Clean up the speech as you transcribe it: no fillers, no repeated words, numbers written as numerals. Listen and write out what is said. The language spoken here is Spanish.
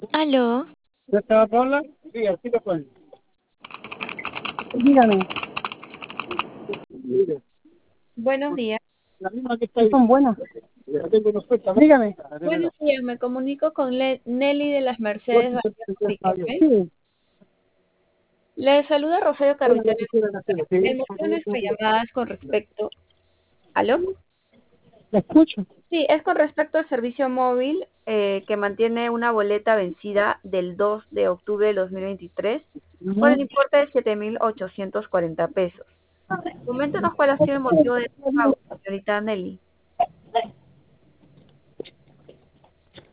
Aló, ¿Ya estaba Paula? Sí, aquí lo pueden. Dígame. Mire, Buenos días. la misma que está ahí. Son buenas. Ya tengo una oferta. Dígame. Buenos días, me comunico con Nelly de las Yo Mercedes. sí sé que está bien. ¿Ok? Sí. Le saluda Rosario Bueno, lo Carvajal. que quieran hacer. El motivo de nuestra llamada es con respecto. ¿Aló? ¿La escucho? Sí, es con respecto al servicio móvil que mantiene una boleta vencida del 2 de octubre de 2023 por el Ujú. importe de 7.840 pesos. Coméntanos cuál ha sido el motivo de tu pago, señorita Nelly.